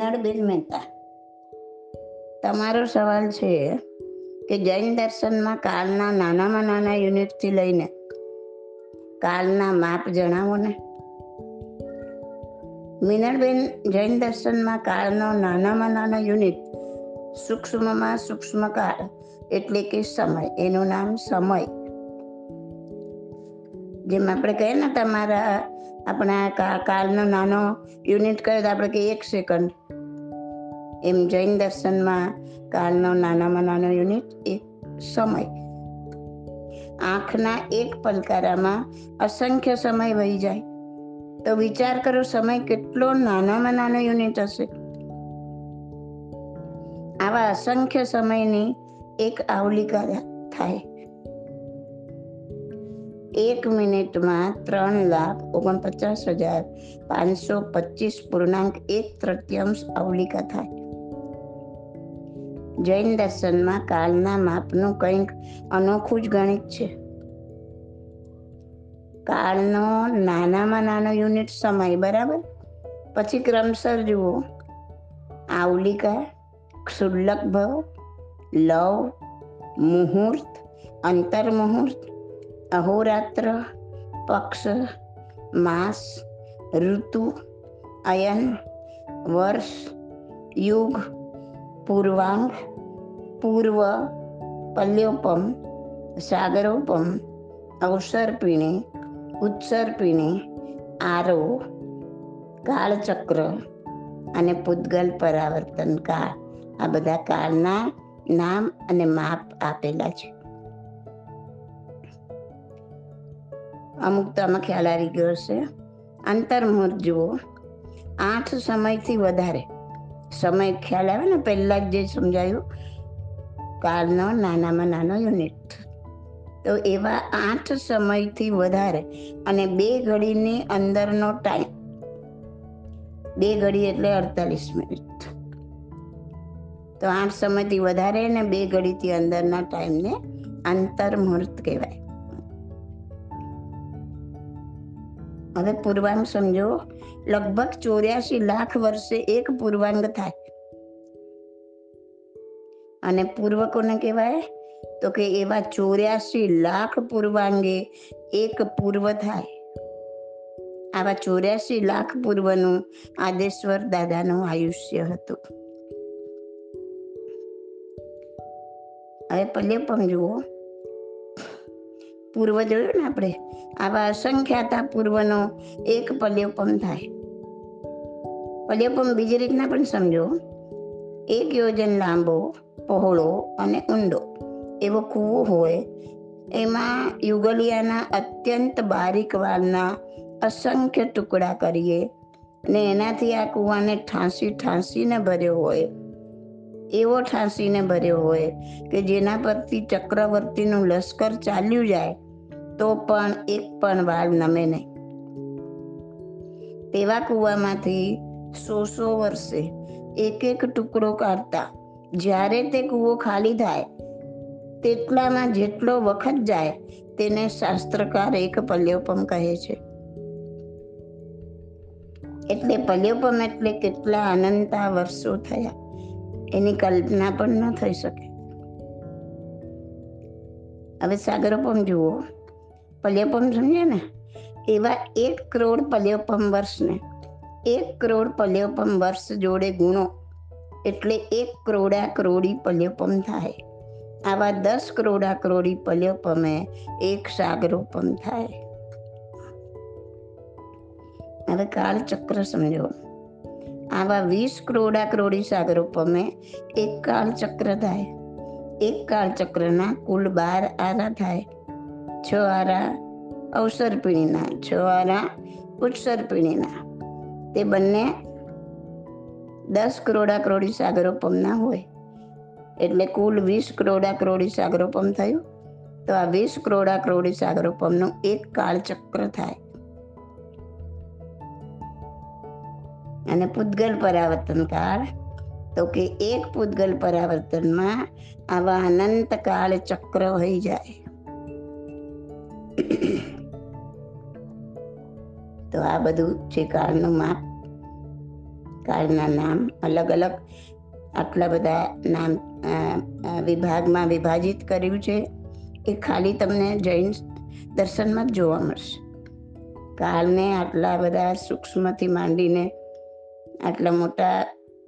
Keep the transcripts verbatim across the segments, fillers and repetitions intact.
મીનળબેન મહેતા, તમારો સવાલ છે કે જૈન દર્શનમાં કાળના નાનામાં નાના યુનિટથી લઈને કાળના માપ જણાવો ને. મીનળબેન, જૈન દર્શનમાં કાળનો નાનામાં નાનો યુનિટ સૂક્ષ્મમાં સૂક્ષ્મ કાળ એટલે કે સમય. એનું નામ સમય. જેમ આપણે કહીએ ને તમારા આપણા કાળનો નાનો યુનિટ કહે તો આપણે કહીએ એક સેકન્ડ, એમ જૈન દર્શનમાં કાળનો નાનામાં નાનો યુનિટ એક સમય. આંખના એક પલકારામાં અસંખ્ય સમય વહી જાય તો વિચાર કરો સમય કેટલો નાનામાં નાનો યુનિટ હશે. આવા અસંખ્ય સમયની એક આવલિકા થાય. એક મિનિટમાં ત્રણ લાખ ઓગણપચાસ હજાર પાંચસો પચીસ પૂર્ણાંક એક તૃતીયાંશ આવલિકા થાય. જૈન દર્શનમાં કાળના માપનું કંઈક અનોખું જ ગણિત છે. કાળનો નાનામાં નાનો યુનિટ સમય, બરાબર. પછી ક્રમશર જુઓ: આવલિકા, ક્ષુલ્લક ભવ, લવ, મુહૂર્ત, અંતર મુહૂર્ત, અહોરાત્ર, પક્ષ, માસ, ઋતુ, અયન, વર્ષ, યુગ, પૂર્વાંગ, પૂર્વ, પલ્યોપમ, સાગરોપમ, અવસર્પિણી, ઉત્સર્પિણી, આરો, કાળચક્ર અને પૂતગલ પરાવર્તન કાળ. આ બધા કાળના નામ અને માપ આપેલા છે. અમુક તો આમાં ખ્યાલ આવી ગયો છે. અંતર્મુહૂર્ત જુઓ: આઠ સમયથી વધારે સમય. ખ્યાલ આવે ને, પહેલા જ જે સમજાયું, કાળનો નાનામાં નાનો યુનિટ. તો એવા આઠ સમયથી વધારે અને બે ઘડીની અંદરનો ટાઈમ. બે ઘડી એટલે અડતાલીસ મિનિટ. તો આઠ સમયથી વધારે ને બે ઘડીથી અંદરના ટાઈમને અંતર્મુહૂર્ત કહેવાય. હવે પૂર્વાંગ સમજો: લગભગ ચોર્યાસી લાખ વર્ષે એક પૂર્વાંગ થાય. અને પૂર્વ કોને કહેવાય? તો કે એવા ચોર્યાસી લાખ પૂર્વાંગે એક પૂર્વ થાય. આવા ચોર્યાસી લાખ પૂર્વનું આદેશ્વર દાદાનું આયુષ્ય હતું. હવે પલ્યોપમ જુઓ: પૂર્વ જોયું ને આપણે, આવા અસંખ્યાતા પૂર્વનો એક પલ્યોપમ થાય. પલ્યોપમ બીજી રીતના પણ સમજો: એક યોજન લાંબો, પહોળો અને ઊંડો એવો કૂવો હોય, એમાં યુગલિયાના અત્યંત બારીક વાળના અસંખ્ય ટુકડા કરીએ અને એનાથી આ કૂવાને ઠાંસી ઠાંસીને ભર્યો હોય. એવો ઠાંસીને ભર્યો હોય કે જેના પરથી ચક્રવર્તીનું લશ્કર ચાલ્યું જાય તો પણ એક પણ વાળ નમે નહીં. તેવા કૂવામાંથી સો સો વર્ષે એક એક ટુકડો કાઢતા જ્યારે તે કૂવો ખાલી થાય તેટલામાં જેટલો વખત જાય તેને શાસ્ત્રકાર એક પલ્યોપમ કહે છે. એટલે પલ્યોપમ એટલે કેટલા અનંતા વર્ષો થયા એની કલ્પના પણ ન થઈ શકે. હવે સાગરોપમ જુઓ: પલ્યોપમ સમજે ને, એવા એક કરોડ પલ્યોપમ વર્ષને એક કરોડ પલ્યોપમ વર્ષ જોડે ગુણો એટલે એક કરોડા કરોડી પલ્યોપમ થાય. આવા દસ કરોડા કરોડી પલ્યોપમે એક સાગરોપમ થાય. હવે કાળચક્ર સમજો: આવા વીસ કરોડા કરોડી સાગરોપમે એક કાળચક્ર થાય. એક કાળચક્રના કુલ બાર આરા થાય. છ આરા અવસર્પિણીના, છ આરા ઉત્સર્પિણીના. તે બંને દસ કરોડા કરોડી સાગરોપમના હોય એટલે કુલ વીસ કરોડા કરોડી સાગરોપમ થયું. તો આ વીસ કરોડા કરોડી સાગરોપમનું એક કાળચક્ર થાય. અને પૂતગલ પરાવર્તન કાળ તો કે એક પૂતગલ પરાવર્તનમાં આવા અનંત કાળ ચક્ર વહી જાય. તો આ બધું છે કાળનું માપ. કાળના નામ અલગ અલગ આટલા બધા નામ વિભાગમાં વિભાજિત કર્યું છે. એ ખાલી તમને જૈન દર્શનમાં જ જોવા મળશે. કાળને આટલા બધા સૂક્ષ્મથી માંડીને આટલા મોટા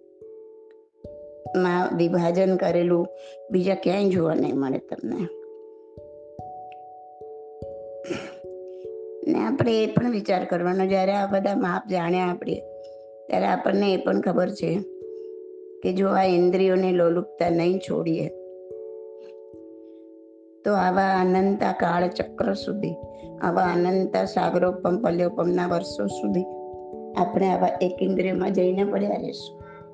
માં વિભાજન કરેલું બીજા ક્યાંય જોવા નહીં મળે તમને. ને આપણે એ પણ વિચાર કરવાનો, જ્યારે આ બધા માપ જાણ્યા આપણે, ત્યારે આપણને એ પણ ખબર છે કે જો આ ઇન્દ્રિયોને લોલુપતા નહીં છોડીએ તો આવા અનંતા કાળ ચક્ર સુધી, આવા અનંતા સાગરોપમ પલ્યોપમના વર્ષો સુધી આપણે આવા એક ઇન્દ્રિયમાં જઈને પડ્યા રહીશું.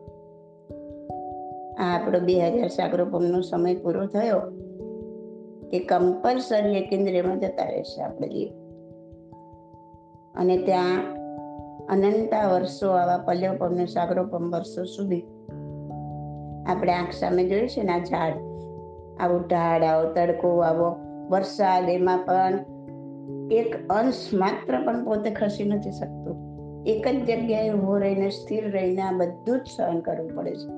આ આપણો બે હજાર સાગરોપમનો સમય પૂરો થયો કે કમ્પલસરી એક ઇન્દ્રિયમાં જતા રહેશે આપણે જીવ. અને ત્યાં અનંતા વર્ષો આવા પલ્યોપમ ને સાગરોપમ વર્ષો સુધી આપણે આંખ સામે જોઈએ છે ને આ ઝાડ, આવું ઢાળ, આવો તડકો, આવો વરસાદ, એમાં પણ એક અંશ માત્ર પણ પોતે ખસી નથી શકતો. એક જ જગ્યાએ ઉભો રહીને સ્થિર રહીને આ બધું જ સહન કરવું પડે છે.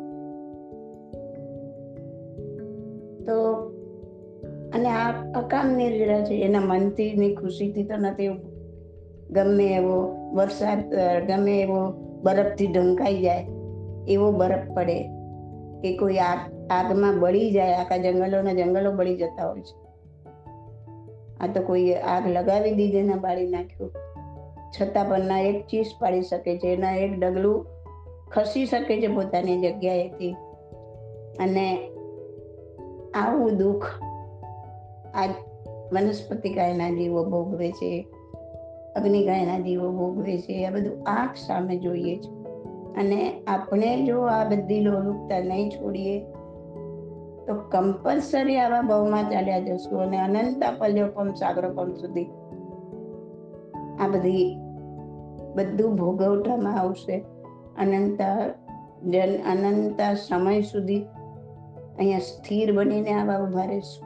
તો અને આ અકામ નિર્જરા છે, એના મનથી ની ખુશીથી તો નથી. ગમે એવો વરસાદ, ગમે એવો બરફથી ઢંકાઈ જાય એવો બરફ પડે કે કોઈ આગ આગમાં બળી જાય, આખા જંગલોના જંગલો બળી જતા હોય છે. આ તો કોઈ આગ લગાવી દીધી ને બાળી નાખ્યું, છતાં પણ ના એક ચીસ પાડી શકે છે, ના એક ડગલું ખસી શકે છે પોતાની જગ્યાએથી. અને આવું દુઃખ આ વનસ્પતિ કાયના જીવો ભોગવે છે, અગ્નિ કાયના જીવો ભોગવે છે. આ બધું આંખ સામે જોઈએ છે. અને આપણે જો આ બધી લોલુપતા નહીં છોડીએ તો કમ્પલસરી આવા ભાવમાં ચાલ્યા જશું અને અનંતા પલ્યોપમ સાગરોપમ સુધી આ બધી બધું ભોગવટામાં આવશે. અનંતા જન અનંતા સમય સુધી અહીંયા સ્થિર બનીને આવા ઉભા રહેશું.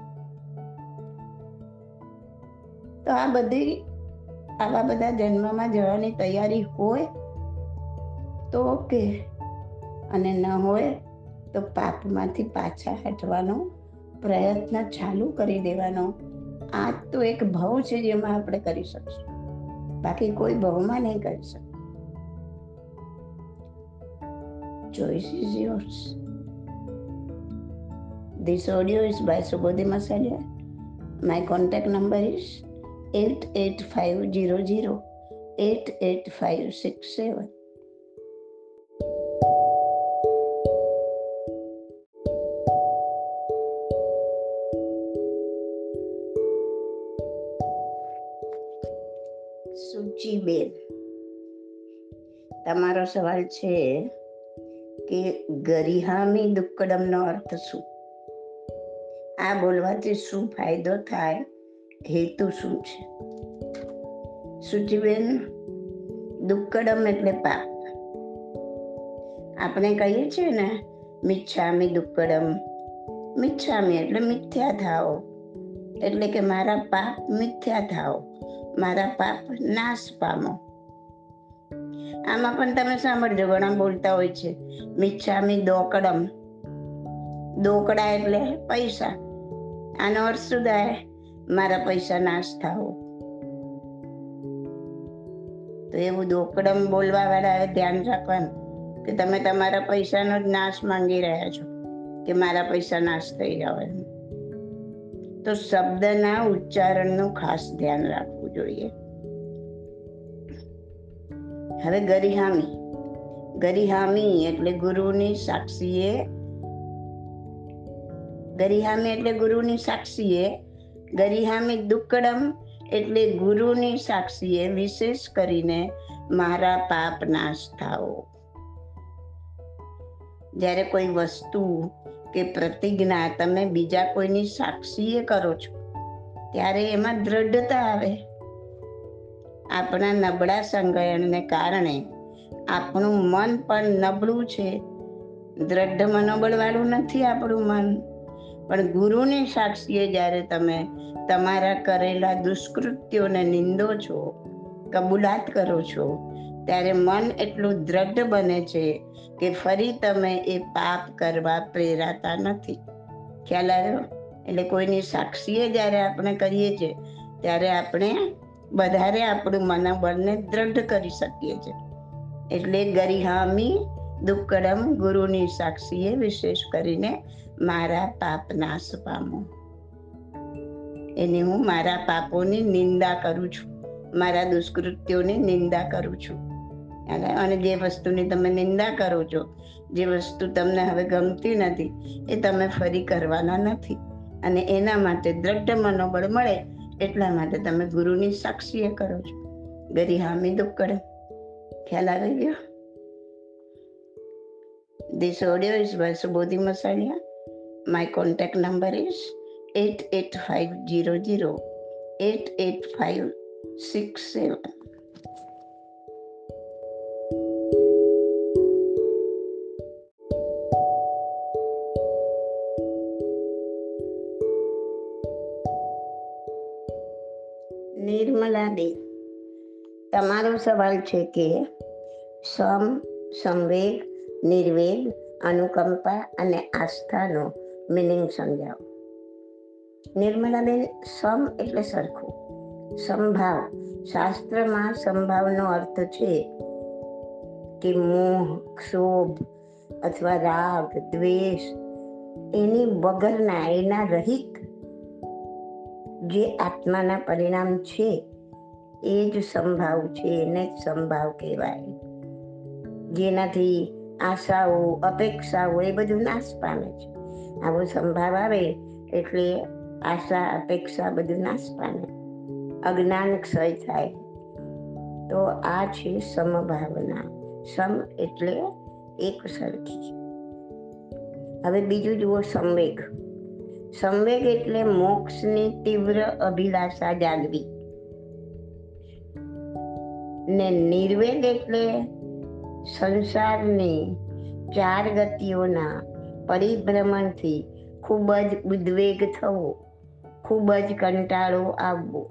તો આ બધી આવા બધા જન્મમાં જવાની તૈયારી હોય તો ઓકે, અને ન હોય તો પાપમાંથી પાછા હટવાનો પ્રયત્ન ચાલુ કરી દેવાનો. આ તો એક ભાવ છે જેમાં આપણે કરી શકશું, બાકી કોઈ ભાવમાં નહીં કરી શકીએ. Choice is yours. This audio is by Subodhi Masalia. My contact number is eight eight five zero zero eight eight five six seven. સુચિબેન, તમારો સવાલ છે કે ગરિહામી દુક્કડમનો અર્થ શું? આ બોલવાથી શું ફાયદો થાય, હેતુ શું છે? સુચિબેન, દુક્કડમ એટલે પાપ. આપણે કહીએ છીએ ને મિચ્છામી દુક્કડમ. મિચ્છામી એટલે મિથ્યા થાઓ, એટલે કે મારા પાપ મિથ્યા થાઓ, મારા પાપ નાશ પામો. આમાં પણ તમે સાંભળજો, ઘણા બોલતા હોય છે મિચ્છામી દોકડમ. દોકડા એટલે પૈસા. આનો અર્થ શું થાય? મારા પૈસા નાશ થાઓ. તો એવું દોકડમ બોલવા વાળા ધ્યાન રાખવાનું કે તમે તમારા પૈસાનો જ નાશ માંગી રહ્યા છો, કે મારા પૈસા નાશ થઈ જાવ. તો શબ્દના ઉચ્ચારણનું ખાસ ધ્યાન રાખવું જોઈએ. હવે ગરિહામી, ગરિહામી એટલે ગુરુની સાક્ષીએ, ગરિહામી એટલે ગુરુની સાક્ષીએ, ગરિહામી દુક્કડમ એટલે ગુરુની સાક્ષીએ વિશેષ કરીને મારા પાપ નાશ થાઓ. જ્યારે કોઈ વસ્તુ કે પ્રતિજ્ઞા તમે બીજા કોઈની સાક્ષીએ કરો છો ત્યારે એમાં દ્રઢતા આવે. આપણા નબળા સંગયનને કારણે આપણું મન પણ નબળું છે, દ્રઢ મનોબળ વાળું નથી આપણું મન. પણ ગુરુની સાક્ષીએ જ્યારે તમે તમારા કરેલા દુષ્કૃત્યોને નિંદો છો, કબૂલાત કરો છો, ત્યારે મન એટલું દ્રઢ બને છે કે ફરી તમે એ પાપ કરવા પ્રેરાતા નથી. ખ્યાલ આવ્યો? એટલે કોઈની સાક્ષીએ જ્યારે આપણે કરીએ છીએ ત્યારે આપણે વધારે આપણું મનોબળને દ્રઢ કરી શકીએ છીએ. એટલે ગરિહામી દુક્કડમ, ગુરુની સાક્ષીએ વિશેષ કરીને મારા પાપ નાશ પામો. એની હું મારા પાપોની નિંદા કરું છું, મારા દુષ્કૃત્યોની નિંદા કરું છું. અને જે વસ્તુની તમે નિંદા કરો છો, જે વસ્તુ તમને હવે ગમતી નથી, એ તમે ફરી કરવાના નથી. અને એના માટે દ્રઢ મનોબળ મળે એટલા માટે તમે ગુરુની સાક્ષીએ કરો છો. ગરિહામી દુક્કડમ. ખ્યાલ આવી ગયો? This audio is by Subodhi Masalia. My contact number is eight eight five zero zero eight eight five six seven. Nirmalaben, તમારો સવાલ છે કે સમ, સંવેગ, નિર્વેગ, અનુકંપા અને આસ્થાનો મિનિંગ સમજાવો. નિર્મલાબેન, સમ એટલે સરખું. સમભાવ, શાસ્ત્રમાં સમભાવનો અર્થ છે કે મોહ, ક્ષોભ અથવા રાગ, દ્વેષ એની વગરના, એના રહિત જે આત્માના પરિણામ છે એ જ સંભાવ છે, એને જ સંભાવ કહેવાય. જેનાથી આશાઓ, અપેક્ષાઓ એ બધું નાશ પામે છે. આવો સંભાવ આવે એટલે આશા, અપેક્ષા બધું નાશ પામે, અજ્ઞાન ક્ષય થાય. તો આ છે સમભાવના. સમ એટલે એક સરખી. હવે બીજું જુઓ, સંવેગ. સંવેગ એટલે મોક્ષની તીવ્ર અભિલાષા જાગવી. ને નિર્વેગ એટલે સંસારની ચાર ગતિઓના પરિભ્રમણથી ખૂબ જ ઉદ્વેગ થવો, ખૂબ જ કંટાળો આવવો.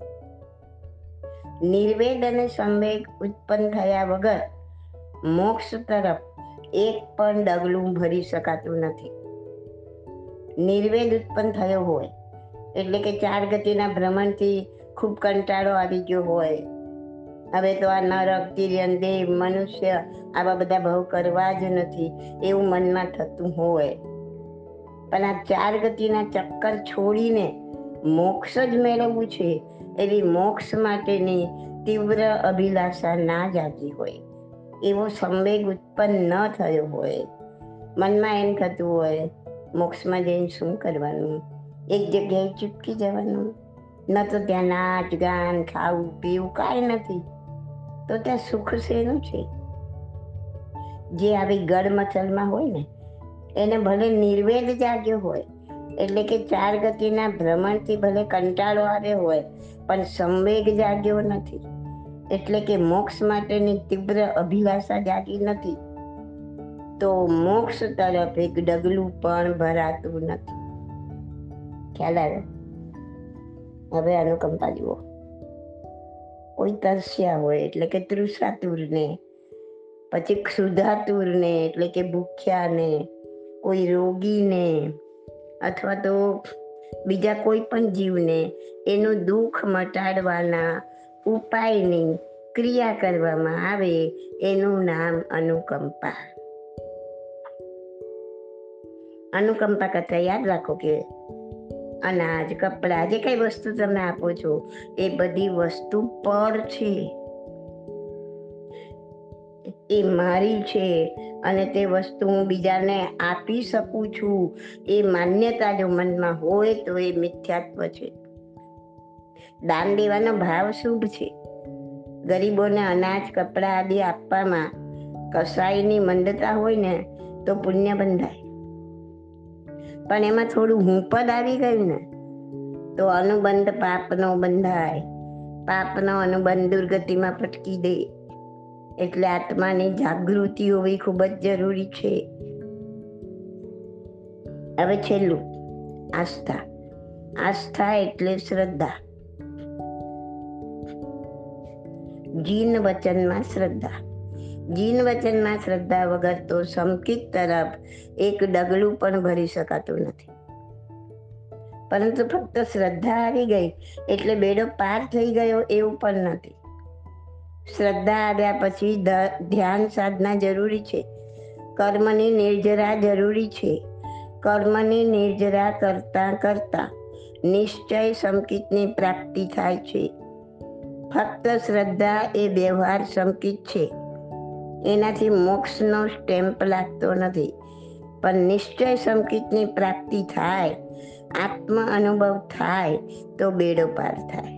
નિર્વેગ અને સંવેગ ઉત્પન્ન થયા વગર મોક્ષ તરફ એક પણ ડગલું ભરી શકાતું નથી. નિર્વેગ ઉત્પન્ન થયો હોય એટલે કે ચાર ગતિના ભ્રમણથી ખૂબ કંટાળો આવી ગયો હોય, હવે તો આ નરક, તિર્યન, દેવ, મનુષ્ય આવા બધા ભાવ કરવા જ નથી એવું મનમાં થતું હોય, પણ આ ચાર ગતિના ચક્કર છોડીને મોક્ષ જ મેળવવું છે એવી મોક્ષ માટેની તીવ્ર અભિલાષા ના જાગી હોય, એવો સંવેગ ઉત્પન્ન ન થયો હોય, મનમાં એમ થતું હોય મોક્ષમાં જઈને શું કરવાનું, એક જગ્યાએ ચૂપકી જવાનું, ન તો ત્યાં નાચ ગાન, ખાવું પીવું કાંઈ નથી, તો ત્યાં સુખ શેનું છે? જે આવી ગડમથલમાં હોય ને એને ભલે નિર્વેગ જાગ્યો હોય, એટલે કે ચાર ગતિના ભ્રમણથી ભલે કંટાળો આવ્યો હોય, પણ સંવેગ જાગ્યો નથી, એટલે કે મોક્ષ માટેની તીવ્ર અભિલાષા જાગી નથી, તો મોક્ષ તરફ એક ડગલું પણ ભરાતું નથી. ખ્યાલ આવ્યો? હવે અનુકંપા જુઓ. કોઈ તરસ્યા હોય એટલે કે તૃષાતુરને, પછી ક્ષુધાતુરને એટલે કે ભૂખ્યાને, કોઈ રોગીને અથવા તો બીજા કોઈ પણ જીવને એનું દુઃખ મટાડવાના ઉપાયની ક્રિયા કરવામાં આવે એનું નામ અનુકંપા. અનુકંપા કરતા યાદ રાખો કે અનાજ, કપડાં, જે કઈ વસ્તુ તમે આપો છો એ બધી વસ્તુ પર છે, એ મારી છે અને તે વસ્તુ હું બીજાને આપી શકું છું એ માન્યતા જો મનમાં હોય તો એ મિથ્યાત્વ છે. દાન દેવાનો ભાવ શુભ છે. ગરીબોને અનાજ, કપડાં આદિ આપવામાં કસાઈની મંદતા હોય ને તો પુણ્ય બંધાય, પણ એમાં થોડું હું પદ આવી ગયું ને તો અનુબંધ પાપનો બંધાય, પાપનો અનુબંધ દુર્ગતિમાં પટકી દે. એટલે આત્માની જાગૃતિ હોવી ખૂબ જ જરૂરી છે. હવે છેલ્લું, આસ્થા. આસ્થા એટલે શ્રદ્ધા. જીન વચનમાં શ્રદ્ધા. જીન વચનમાં શ્રદ્ધા વગર તો સંકિત તરફ એક ડગલું પણ ભરી શકાતું નથી. પરંતુ ફક્ત શ્રદ્ધા આવી ગઈ એટલે બેડો પાર થઈ ગયો એવું પણ નથી. શ્રદ્ધા આવ્યા પછી ધ્યાન સાધના જરૂરી છે. કર્મની નિર્જરા જરૂરી છે. કર્મની નિર્જરા કરતા કરતા નિશ્ચય સંકિતની પ્રાપ્તિ થાય છે. ફક્ત શ્રદ્ધા એ વ્યવહાર સંકિત છે. એનાથી મોક્ષનો સ્ટેમ્પ લાગતો નથી. પણ નિશ્ચય સંકિતની પ્રાપ્તિ થાય, આત્મ અનુભવ થાય તો બેડો પાર થાય.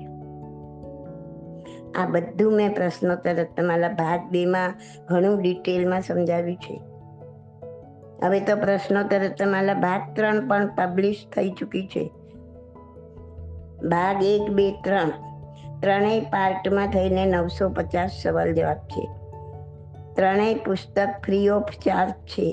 આ બધું મેં પ્રશ્નોત્તર રત્નમાલા ભાગ બે માં ઘણું ડિટેલમાં સમજાવ્યું છે. હવે તો પ્રશ્નોત્તર રત્નમાલા ભાગ ત્રણ પણ પબ્લિશ થઈ ચૂકી છે. ભાગ એક, બે, ત્રણ ત્રણેય પાર્ટમાં થઈને નવસો પચાસ સવાલ જવાબ છે. ત્રણેય પુસ્તક ફ્રી ઓફ ચાર્જ છે.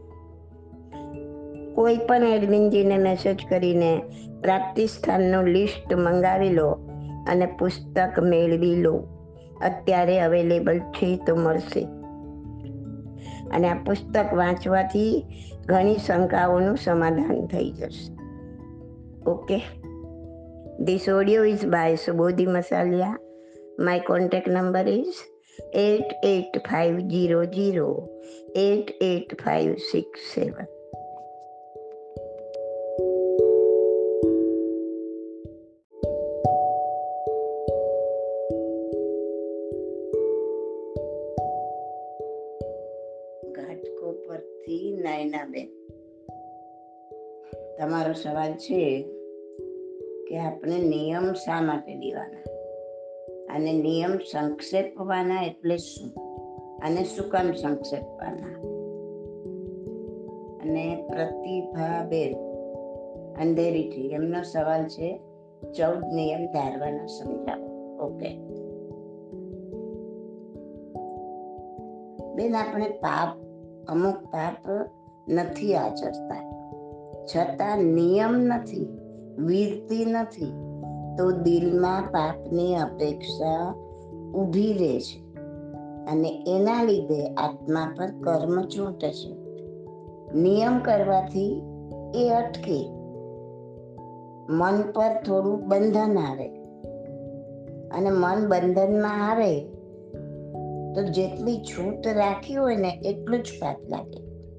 કોઈ પણ એડમિનજીને મેસેજ કરીને પ્રાપ્તિ સ્થાનનું લિસ્ટ મંગાવી લો અને પુસ્તક મેળવી લો. અત્યારે અવેલેબલ છે તો મળશે. અને આ પુસ્તક વાંચવાથી ઘણી શંકાઓનું સમાધાન થઈ જશે. Okay. This audio is by Subodhi Masalia. My contact number is eight eight five zero zero eight eight five six seven. ઘાટકો પરથી નાયનાબેન, તમારો સવાલ છે કે આપણે નિયમ શા માટે લેવાના અને નિયમ સંક્ષેપવાના એટલે શું અને શું કામ સંક્ષેપવાના. અને પ્રતિભાબેન અંધેરીથી એમનો સવાલ છે ચૌદ નિયમ ધારવાના સમજાવો. ઓકે બેન, આપણે પાપ અમુક પાપ નથી આચરતા, છતાં નિયમ નથી, વીરતી નથી, તો દિલમાં પાપની અપેક્ષા ઊભી રહે છે અને એના લીધે આત્મા પર કર્મ ચોંટે છે. નિયમ કરવાથી એ અટકે, મન પર થોડું બંધન આવે અને મન બંધનમાં આવે તો જેટલી છૂટ રાખી હોય ને એટલું જ પાપ લાગે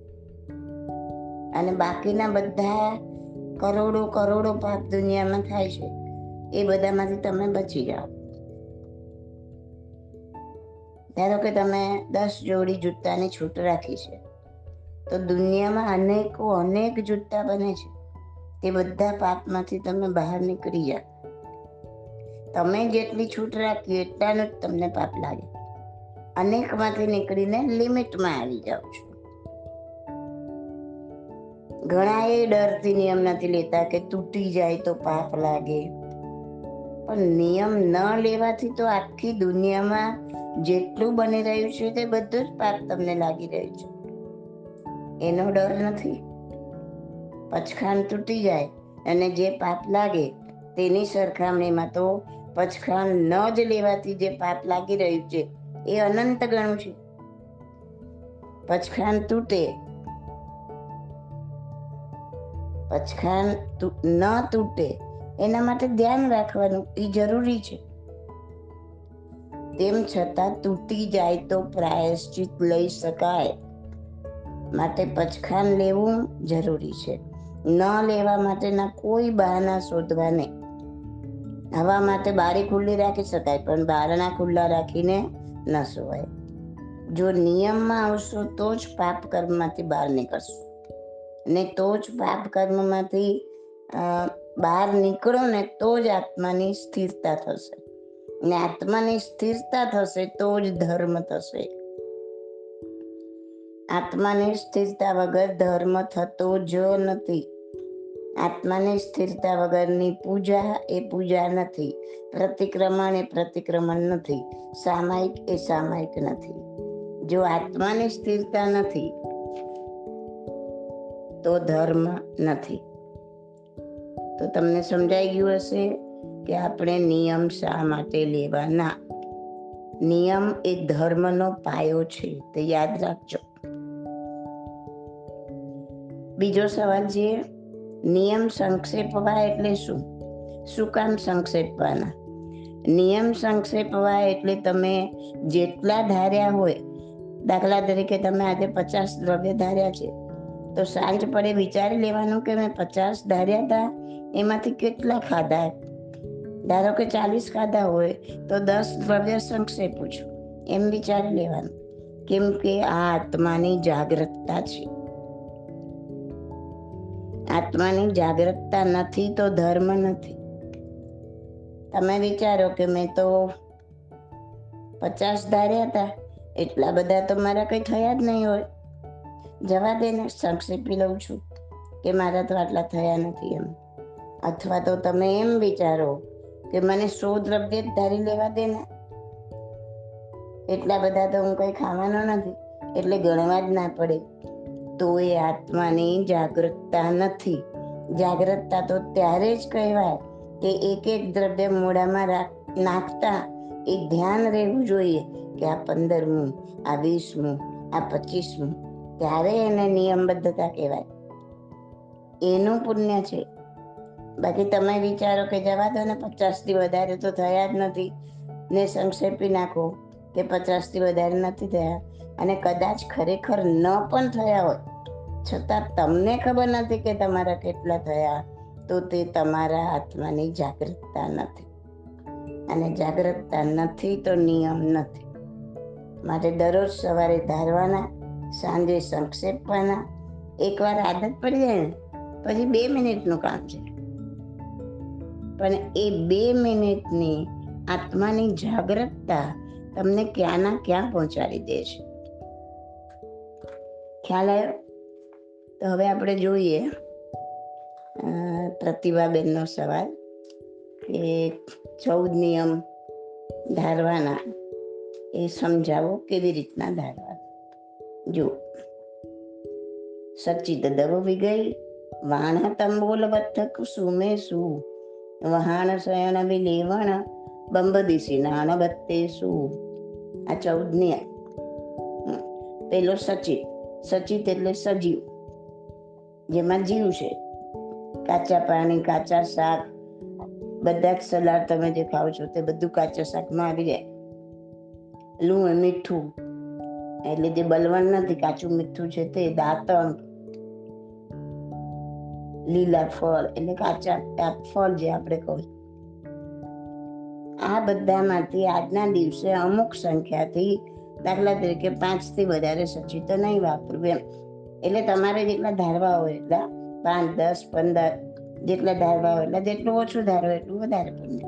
અને બાકીના બધા કરોડો કરોડો પાપ દુનિયામાં થાય છે એ બધામાંથી તમે બચી જાઓ. ધારો કે તમે દસ જોડી જૂતાની છૂટ રાખી છે તો દુનિયામાં અનેકો અનેક જૂતા બને છે. તે બધા પાપમાંથી તમે બહાર નીકળી જાઓ. તમે જેટલી છૂટ રાખી એટલાનું જ તમને પાપ લાગે. અનેકમાંથી નીકળીને લિમિટમાં આવી જાઓ છો. ઘણા એ ડરથી નિયમ નથી લેતા કે તૂટી જાય તો પાપ લાગે, પણ નિયમ ન લેવાથી તો આખી દુનિયામાં જેટલું બની રહ્યું છે તે બધું જ પાપ તમને લાગી રહ્યું છે. એનો ડર નથી. પચખાન તૂટી જાય અને જે પાપ લાગે તેની સરખામણીમાં તો પચખાન ન જ લેવાથી જે પાપ લાગી રહ્યું છે એ અનંત ગણું છે. પચખાન તૂટે, પચખાન ન તૂટે એના માટે ધ્યાન રાખવાનું એ જરૂરી છે. તેમ છતાં તૂટી જાય તો પ્રાયશ્ચિત લઈ શકાય, માટે પચખાન લેવું જરૂરી છે. ન લેવા માટેના કોઈ બહાના શોધવા નહીં. હવા માટે બારી ખુલ્લી રાખી શકાય પણ બારણા ખુલ્લા રાખીને ન સુવાય. જો નિયમમાં આવશો તો જ પાપ કર્મમાંથી બહાર નીકળશો, ને તો જ પાપ કર્મમાંથી બહાર નીકળો ને તો જ આત્માની સ્થિરતા થશે, ને આત્માની સ્થિરતા થશે તો જ ધર્મ થશે. આત્માની સ્થિરતા વગર ધર્મ થતો જ નથી. આત્માની સ્થિરતા વગરની પૂજા એ પૂજા નથી, પ્રતિક્રમણ એ પ્રતિક્રમણ નથી, સામાયિક એ સામાયિક નથી. જો આત્માની સ્થિરતા નથી તો ધર્મ નથી. તો તમને સમજાઈ ગયું હશે કે આપણે નિયમ શા માટે લેવાના. નિયમ એ ધર્મનો પાયો છે, તે યાદ રાખજો. બીજો સવાલ છે, નિયમ સંક્ષેપવા એટલે શું? શું કામ સંક્ષેપવાના? નિયમ સંક્ષેપવા એટલે તમે જેટલા ધાર્યા હોય, દાખલા તરીકે તમે આજે પચાસ દ્રવ્ય ધાર્યા છે, તો સાંજ પડે વિચારી લેવાનું કે મેં પચાસ ધાર્યા હતા, એમાંથી કેટલા ખાધા. ધારો કે ચાલીસ ખાધા હોય તો દસ દ્રવ્ય સંક્ષેપું છું, એમ વિચારી લેવાનું. કેમ કે આ આત્માની જાગૃતતા છે. આત્માની જાગૃતતા નથી તો ધર્મ નથી. તમે વિચારો કે મેં તો પચાસ ધાર્યા હતા, એટલા બધા તો મારા કઈ થયા જ નહીં હોય. જવા દે ને, સંક્ષેપી લઉં છું કે મારા તો આટલા થયા નથી એમ. અથવા તો તમે એમ વિચારો કે મને સો દ્રવ્ય જ ધારી લેવા દે ને, એટલા બધા તો હું કઈ ખાવાનો નથી, એટલે ગણવા જ ના પડે. તો એ આત્માની જાગૃતતા નથી. જાગૃતતા તો ત્યારે જ કહેવાય કે એક એક દ્રવ્ય મોઢામાં નાખતા એ ધ્યાન રહેવું જોઈએ કે આ પંદરમું, આ વીસમું, આ પચીસમું. ત્યારે એને નિયમબદ્ધતા કહેવાય. એનું પુણ્ય છે. બાકી તમે વિચારો કે જવા દો ને, પચાસ થી વધારે તો થયા જ નથી ને સંક્ષેપી નાખો કે પચાસ થી વધારે નથી થયા, અને કદાચ ખરેખર ન પણ થયા હોય છતાં તમને ખબર નથી કે તમારા કેટલા થયા, તો તે તમારા આત્માની જાગૃતતા નથી. અને જાગૃતતા નથી તો નિયમ નથી. માટે દરરોજ સવારે ધારવાના, સાંજે સંક્ષેપવાના. એકવાર આદત પડી જાય ને પછી બે મિનિટનું કામ છે, પણ એ બે મિનિટની આત્માની જાગૃતતા તમને ક્યાંના ક્યાં પહોંચાડી દે છે. ખ્યાલ આવ્યો? તો હવે આપણે જોઈએ પ્રતિભાબેનનો સવાલ કે ચૌદ નિયમ ધારવાના, એ સમજાવો કેવી રીતના ધારવા. જો, સચ્ચિત દવ વિગઈ વાણ તંબોલ બત્થ કુસુમે સુ વહાણ શયન વિલેવણ બંબદિશી નાણ બત્તે સુ. આ ચૌદ નિયમ. પેલો સચિત. સચિત એટલે સજીવ, જેમાં જીવ છે. કાચા પાણી, કાચા શાક, બધા જ સલાડ તમે જે ખાઓ છો તે બધું કાચા શાકમાં આવી જાય. લૂણ, મીઠું એટલે જે બલવણ નથી, કાચું મીઠું છે તે. દાંતણ, લીલા ફળ એટલે કાચા ફળ જે આપણે કહીએ. આ બધામાંથી આજના દિવસે અમુક સંખ્યાથી, દાખલા તરીકે પાંચ થી વધારે સચિત નહીં વાપરવું એમ. એટલે તમારે જેટલા ધારવા હોય એટલા, પાંચ, દસ, પંદર જેટલા ધારવા હોય એટલા, જેટલું ઓછું ધારો એટલું વધારે પુણ્ય.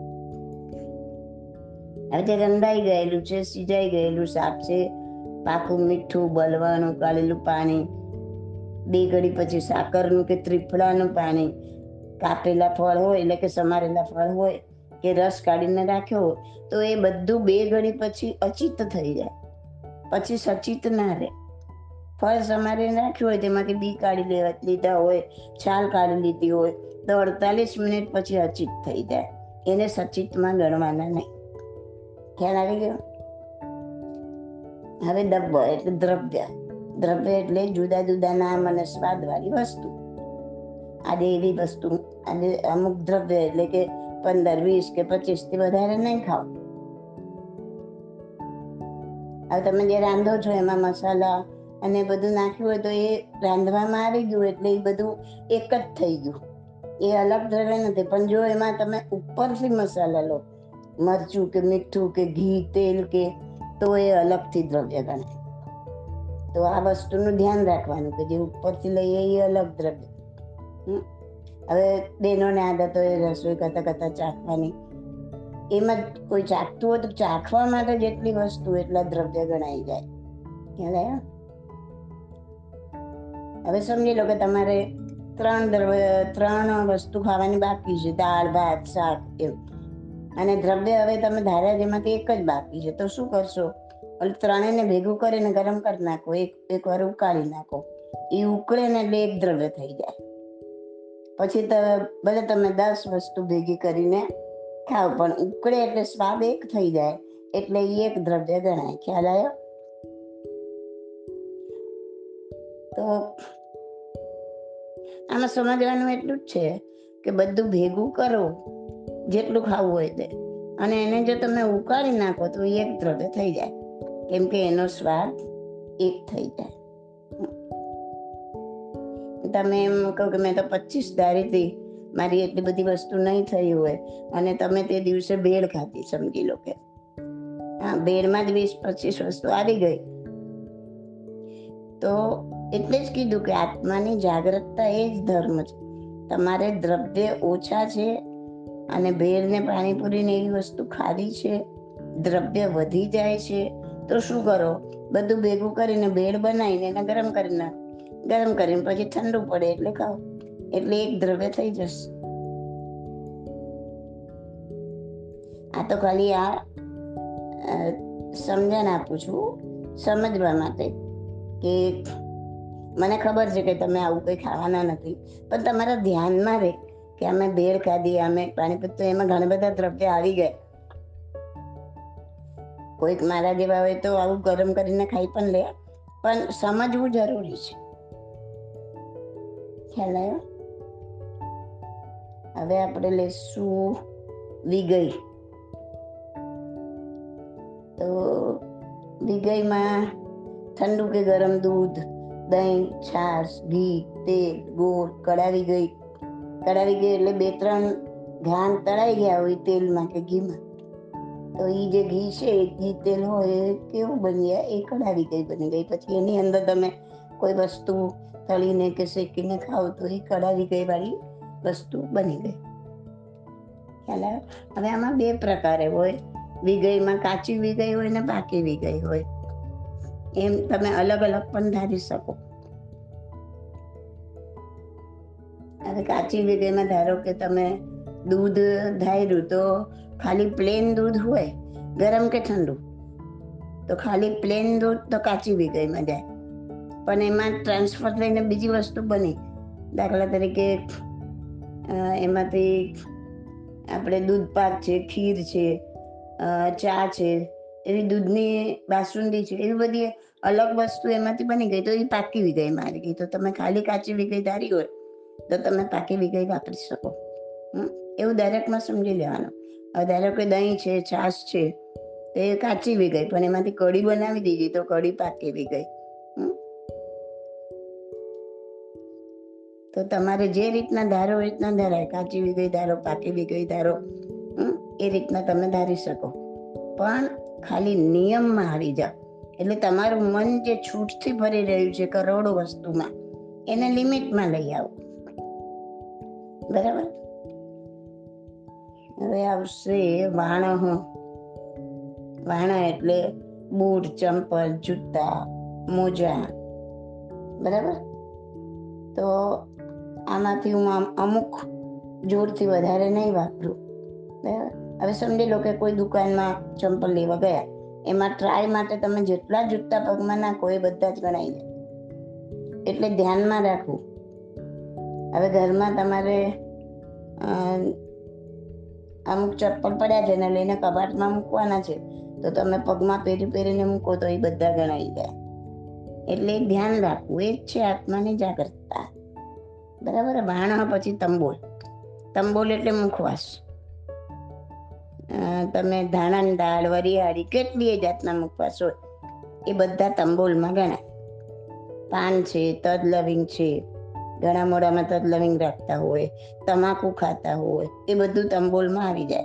હવે જે રંધાઈ ગયેલું છે, સિજાઈ ગયેલું શાક છે, પાકું મીઠું, બલવણ, ઉકાળેલું પાણી, બે ઘડી પછી સાકરનું કે ત્રિફળાનું પાણી, કાપેલા ફળ હોય એટલે કે સમારેલા ફળ હોય કે રસ કાઢીને રાખ્યો હોય, તો એ બધું બે ઘડી પછી અચિત થઈ જાય, પછી સચિત ના રહે. ફળ સમારીને રાખ્યું હોય તેમાંથી બી કાઢી લેવા લીધા હોય, છાલ કાઢી લીધી હોય, તો અડતાલીસ મિનિટ પછી અચિત થઈ જાય. એને સચિતમાં ગણવાના નહીં. ખ્યાલ આવી ગયો? હવે દબ્બ એટલે દ્રવ્ય. દ્રવ્ય એટલે જુદા જુદા નામ અને સ્વાદ વાળી વસ્તુ. આજે એવી વસ્તુ, આજે અમુક દ્રવ્ય એટલે કે પંદર, વીસ કે પચીસ થી વધારે નહીં ખાવ. હવે તમે જે રાંધો છો એમાં મસાલા અને બધું નાખ્યું હોય તો એ રાંધવામાં આવી ગયું એટલે એ બધું એક જ થઈ ગયું, એ અલગ દ્રવ્ય નથી. પણ જો એમાં તમે ઉપરથી મસાલા લો, મરચું કે મીઠું કે ઘી, તેલ કે, તો એ અલગથી દ્રવ્ય ગણાય. તો આ વસ્તુનું ધ્યાન રાખવાનું કે જે ઉપરથી લઈએ એ અલગ દ્રવ્ય. હવે બહેનોને આદત હોય રસોઈ કરતા કરતા ચાખવાની, એમાં કોઈ ચાખતું હોય તો ચાખવા માટે જેટલી વસ્તુ એટલા દ્રવ્ય ગણાઈ જાય. ખ્યાલ આવ્યો? હવે સમજી લો કે તમારે ત્રણ દ્રવ્ય ત્રણ વસ્તુ ખાવાની બાકી છે, દાળ, ભાત, શાક એમ, અને દ્રવ્ય હવે તમે ધાર્યા જેમાંથી એક જ બાકી છે, તો શું કરશો? ત્રણેયને ભેગું કરીને ગરમ કરી નાખો, એક એક વાર ઉકાળી નાખો. એ ઉકળે ને એટલે એક દ્રવ્ય થઈ જાય. પછી તો ભલે તમે દસ વસ્તુ ભેગી કરીને ખાવ, પણ ઉકળે એટલે સ્વાદ એક થઈ જાય એટલે એ એક દ્રવ્ય ગણાય. ખ્યાલ આવ્યો? તો આમાં સમજવાનું એટલું જ છે કે બધું ભેગું કરો જેટલું ખાવું હોય તે, અને એને જો તમે ઉકાળી નાખો તો એક દ્રવ્ય થઈ જાય, કેમ કે એનો સ્વાદ એક થઈ જાય. તમે એમ કહો કે મેં તો પચીસ ધારી હતી, મારી એટલી બધી વસ્તુ નહીં થઈ હોય, અને તમે તે દિવસે ભેળ ખાધી, સમજી લો કે હા ભેળમાં જ વીસ પચીસ વસ્તુ આવી ગઈ, તો એટલે જ કીધું કે આત્માની જાગૃતતા એ જ ધર્મ છે. તમારે દ્રવ્ય ઓછા છે અને ભેળ ને પાણીપુરી ને એવી વસ્તુ ખાધી છે, દ્રવ્ય વધી જાય છે, તો શું કરો? બધું ભેગું કરીને ભેળ બનાવીને એને ગરમ કરી નાખો, ગરમ કરીને પછી ઠંડુ પડે એટલે ખાઓ, એટલે એક દ્રવ્ય થઈ જશે. આ તો ખાલી આ સમજણ આપું છું સમજવા માટે, કે મને ખબર છે કે તમે આવું કંઈ ખાવાના નથી, પણ તમારા ધ્યાનમાં રહે કે અમે ભેળ ખાધી, અમે પાણીપુરી, તો એમાં ઘણા બધા દ્રવ્ય આવી ગયા. કોઈક મારા જેવા હોય તો આવું ગરમ કરીને ખાઈ પણ લે, પણ સમજવું જરૂરી છે. ખ્યાલ આવ્યો? હવે આપણે લેશું વિગય. તો વિગયમાં ઠંડુ કે ગરમ દૂધ, દહીં, છાશ, ઘી, તેલ, ગોળ, કડાવી ગઈ. કડાવી ગઈ એટલે બે ત્રણ ઘાન તળાઈ ગયા હોય તેલમાં કે ઘીમાં, તો એ જે ઘી છે, ઘી તેલ હોય એ કેવું બની જાય? એ કડાવી ગઈ બની ગઈ. પછી એની અંદર તમે કોઈ વસ્તુ તળીને કે શેકીને ખાવ તો એ કડાવી ગઈ વાળી વસ્તુ બની ગઈ. ખ્યાલ આવે? હવે આમાં બે પ્રકારે હોય, વિગયમાં કાચી વિગય હોય ને પાકી વિગય હોય, એમ તમે અલગ અલગ પણ ધારી શકો. હવે કાચી વિગયમાં ધારો કે તમે દૂધ ધાર્યું, તો ખાલી પ્લેન દૂધ હોય, ગરમ કે ઠંડુ, તો ખાલી પ્લેન દૂધ તો કાચી વિગયમાં જાય, પણ એમાં ટ્રાન્સફર થઈને બીજી વસ્તુ બની. દાખલા તરીકે એમાંથી આપણે દૂધ પાક છે, ખીર છે, ચા છે, એવી દૂધની બાસુંદી છે, એવી બધી અલગ વસ્તુ એમાંથી બની ગઈ, તો એ પાકી વિગયમાં આવી ગઈ. તો તમે ખાલી કાચી વિગય ધારી હોય તો તમે પાકી વિગય વાપરી શકો. એવું દરેકમાં સમજી લેવાનું. હવે ધારો કે દહીં છે, છાશ છે, તો એ કાચી વિગય, પણ એમાંથી કઢી બનાવી દીધી તો કઢી પાકી વિગય. તો તમારે જે રીતના ધારો એ રીતના ધારાય. કાચી વિગય ધારો, પાકી વિગય ધારો, એ રીતના તમે ધારી શકો, પણ ખાલી નિયમમાં આવી જાઓ. એટલે તમારું મન જે છૂટથી ભરી રહ્યું છે કરોડો વસ્તુમાં, એને લિમિટમાં લઈ આવો. બરાબર? હવે આવશે વાણહ. વાણા એટલે બૂટ, ચંપલ, જૂતા, મોજા. બરાબર? તો આમાંથી હું આમ અમુક જોરથી વધારે નહીં વાપરું. બરાબર? હવે સમજી લો કે કોઈ દુકાનમાં ચંપલ લેવા ગયા, એમાં ટ્રાય માટે તમે જેટલા જૂતા પગમાં નાખો એ બધા જ ગણાઈ જાય. એટલે ધ્યાનમાં રાખવું. હવે ઘરમાં તમારે અમુક ચપ્પલ પડ્યા છે ને લઈને કબાટમાં મૂકવાના છે, તો તમે પગમાં પહેરી પહેરીને મૂકો તો એ બધા ગણાઈ જાય. એટલે ધ્યાન રાખવું, એ જ છે આત્માની જાગૃતતા. બરાબર? વાણા પછી તંબોલ. તંબોલ એટલે મુખવાસ. તમે ધાણાની દાળ, વરિયાળી, કેટલી જાતના મુખવાસ હોય, એ બધા તંબોલમાં ગણાય. પાન છે, તજ લવિંગ છે, ઘણા મોડામાં તજ લવિંગ રાખતા હોય, તમાકુ ખાતા હોય, એ બધું તંબોલમાં આવી જાય.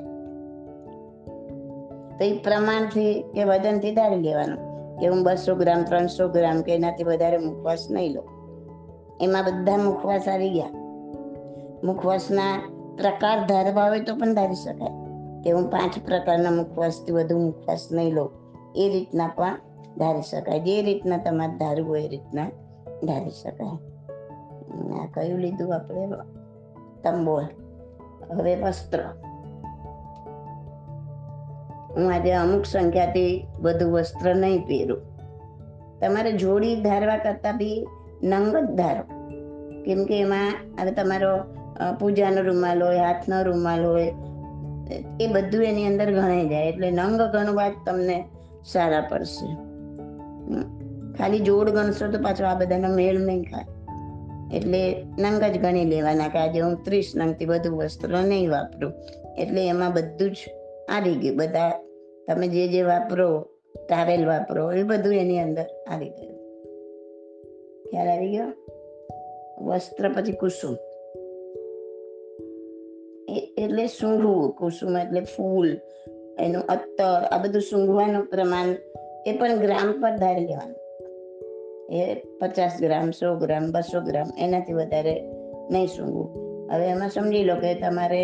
તો એ પ્રમાણથી કે વજનથી ધારી લેવાનું કે હું બસો ગ્રામ, ત્રણસો ગ્રામ કે એનાથી વધારે મુખવાસ નહીં લો. એમાં બધા મુખવાસ આવી ગયા. મુખવાસના પ્રકાર ધારવા હોય તો પણ ધારી શકાય કે હું પાંચ પ્રકારના મુખવાસથી વધુ મુખવાસ નહીં લઉં. એ રીતના પણ ધારી શકાય. જે રીતના તમારે ધારવું હોય એ રીતના ધારી શકાય. આ કયું લીધું આપણે? તંબોલ. હવે વસ્ત્ર. હું આજે અમુક સંખ્યાથી બધું વસ્ત્ર નહીં પહેરું. તમારે જોડી ધારવા કરતાં બી નંગ જ ધારો, કેમ કે એમાં હવે તમારો પૂજાનો રૂમાલ હોય, હાથનો રૂમાલ હોય, એ બધું એની અંદર ગણાઈ જાય. એટલે નંગ ગણવા જ તમને સારા પડશે. ખાલી જોડ ગણશો તો પાછો આ બધાનો મેળ નહીં ખાય. એટલે નંગ જ ગણી લેવાના કે આજે હું ત્રીસ નંગથી વધુ વસ્ત્ર નહીં વાપરું. એટલે એમાં બધું જ આવી ગયું. બધા તમે જે જે વાપરો, ટાવેલ વાપરો, એ બધું એની અંદર આવી ગયું. ખ્યાલ આવી ગયો? વસ્ત્ર પછી કુસુમ, એટલે સૂંઘવું. કુસુમ એટલે ફૂલ, એનું અત્તર, આ બધું સૂંઘવાનું પ્રમાણ એ પણ ગ્રામ પર ધારી લેવાનું. એ પચાસ ગ્રામ, સો ગ્રામ, બસો ગ્રામ, એનાથી વધારે નહીં સૂંઘવું. હવે એમાં સમજી લો કે તમારે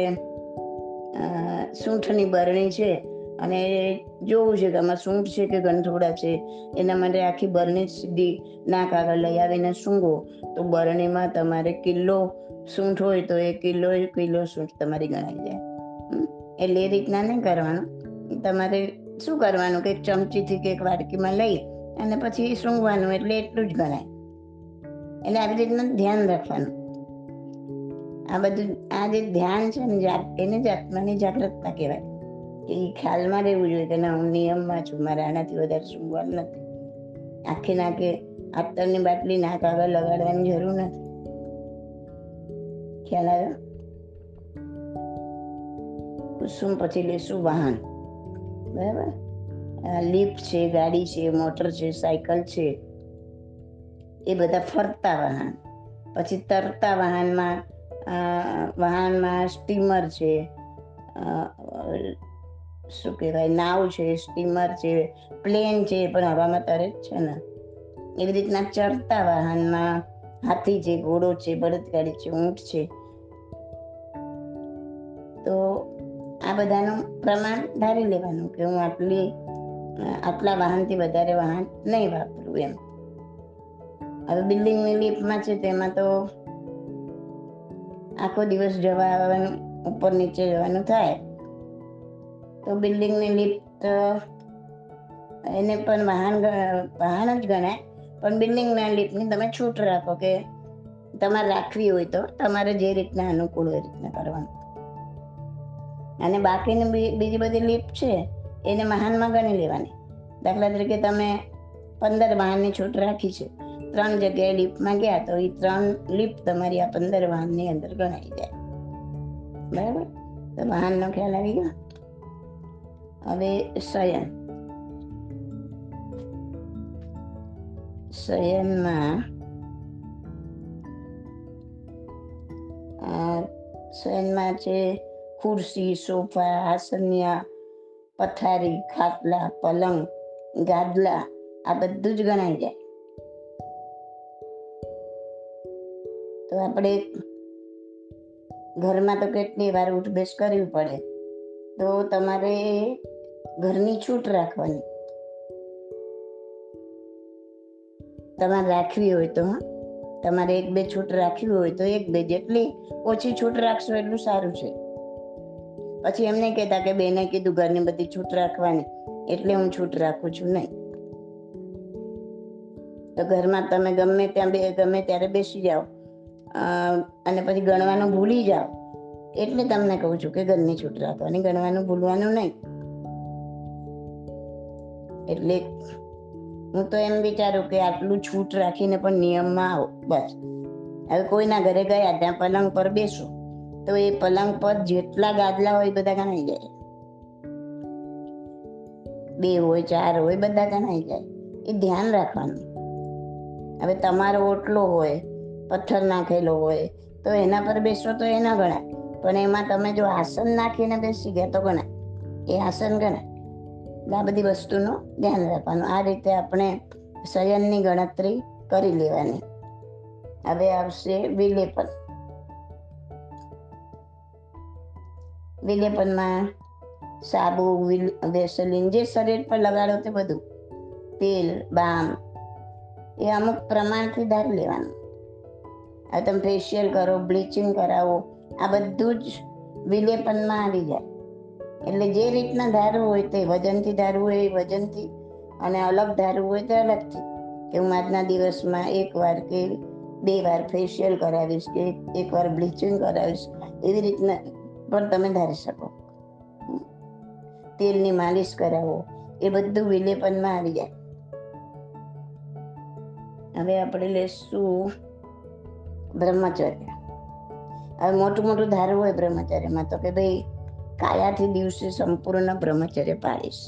સૂંઠની બરણી છે અને જોવું છે કે આમાં સૂંઠ છે કે ગંઠોડા છે. એના માટે આખી બરણી સીધી નાક આગળ લઈ આવીને સૂંઘો તો બરણીમાં તમારે કિલો સૂંઠ હોય તો એ કિલો કિલો સૂંઠ તમારી ગણાઈ જાય. એટલે એ રીતના નહીં કરવાનું. તમારે શું કરવાનું કે એક ચમચીથી કે એક વાડકીમાં લઈ અને પછી સૂંઘવાનું, એટલે એટલું જ ગણાય. એટલે આવી રીતના ધ્યાન રાખવાનું. આ બધું આ જે ધ્યાન છે ને, એને જ આત્માની જાગૃતતા કહેવાય. કે એ ખ્યાલમાં રહેવું જોઈએ કે ના, હું નિયમમાં છું, મારે આનાથી વધારે સૂંઘવાનું નથી. આખે નાકે અત્તરની બાટલી નાક આગળ લગાડવાની જરૂર નથી. ખ્યાલ આવ્યો? કુસુમ પછી લેશું વાહન. બરાબર? લિફ્ટ છે, ગાડી છે, મોટર છે, સાયકલ છે, એ બધા ફરતા વાહન. પછી તરતા વાહનમાં વાહનમાં સ્ટીમર છે, શું કહેવાય, નાવ છે, સ્ટીમર છે, પ્લેન છે, પણ હવામાં તરે જ છે ને. એવી રીતના ચરતા વાહનમાં હાથી છે, ઘોડો છે, બળદગાડી છે, ઊંટ છે. તો આ બધાનું પ્રમાણ ધારી લેવાનું કે હું આટલી આટલા વાહનથી વધારે વાહન નહીં વાપરું એમ. હવે બિલ્ડિંગની લિફ્ટમાં છે તેમાં તો આખો દિવસ જવા આવવાનું, ઉપર નીચે જવાનું થાય. તો બિલ્ડિંગની લિફ્ટ એને પણ વાહન વાહન જ ગણાય. પણ બિલ્ડિંગના લિફ્ટની તમે છૂટ રાખો કે તમારે રાખવી હોય તો તમારે જે રીતના અનુકૂળ હોય એ રીતના કરવાનું. અને બાકીની બીજી બધી લિફ્ટ છે એને વાહનમાં ગણી લેવાની. દાખલા તરીકે તમે પંદર વાહનની છૂટ રાખી છે, ત્રણ જગ્યાએ લિફ્ટમાં ગયા તો એ ત્રણ લિફ્ટ તમારી આ પંદર વાહનની અંદર ગણાઈ જાય. બરાબર? તો વાહનનો ખ્યાલ આવી ગયો. હવે શયન. શયનમાં શયનમાં છે ખુરશી, સોફા, આસનિયા, પથારી, ખાટલા, પલંગ, ગાદલા, આ બધું જ ગણાઈ જાય. તો આપણે ઘરમાં તો કેટલી વાર ઉઠબેસ કરવી પડે, તો તમારે ઘરની છૂટ રાખવાની. તમારે રાખવી હોય તો, તમારે એક બે છૂટ રાખવી હોય તો એક બે, જેટલી ઓછી છૂટ રાખશો એટલું સારું છે. પછી એમ નહીં કહેતા કે બેને કીધું ઘરની બધી છૂટ રાખવાની એટલે હું છૂટ રાખું છું, નહીં. તો ઘરમાં તમે ગમે ત્યાં બે ગમે ત્યારે બેસી જાઓ અને પછી ગણવાનું ભૂલી જાઓ, એટલે તમને કહું છું કે ઘરની છૂટ રાખવાની, ગણવાનું ભૂલવાનું નહીં. એટલે હું તો એમ વિચારું કે આટલું છૂટ રાખીને પણ નિયમમાં આવો, બસ. હવે કોઈના ઘરે ગયા, ત્યાં પલંગ પર બેસો તો એ પલંગ પર જેટલા ગાદલા હોય બધા ગણાઈ જાય. બે હોય, ચાર હોય, બધા ગણાઈ જાય. એ ધ્યાન રાખવાનું. હવે તમારો ઓટલો હોય, પથ્થર નાખેલો હોય, તો એના પર બેસો તો એ ના ગણાય. પણ એમાં તમે જો આસન નાખીને બેસી ગયા તો ગણાય, એ આસન ગણાય. આ બધી વસ્તુનું ધ્યાન રાખવાનું. આ રીતે આપણે શયનની ગણતરી કરી લેવાની. હવે આવશે વિલેપન. વિલેપનમાં સાબુ, વેસલીન, જે શરીર પર લગાડો તે બધું, તેલ, બામ, એ અમુક પ્રમાણથી ધારી લેવાનું. હવે તમે ફેશિયલ કરો, બ્લીચિંગ કરાવો, આ બધું જ વિલેપનમાં આવી જાય. એટલે જે રીતના ધારવું હોય તે, વજનથી ધારવું હોય એ વજનથી, અને અલગ ધારવું હોય તો અલગથી. કે હું આજના દિવસમાં એક વાર કે બે વાર ફેશિયલ કરાવીશ કે એક વાર બ્લીચિંગ કરાવીશ, એવી રીતના પણ તમે ધારી શકો. તેલની માલિશ કરાવો, એ બધું વિલેપનમાં આવી જાય. હવે આપણે લેશું બ્રહ્મચર્ય. હવે મોટું મોટું ધારવું હોય બ્રહ્મચર્યમાં તો કે ભાઈ કાયાથી દિવસે સંપૂર્ણ બ્રહ્મચર્ય પાડીશ.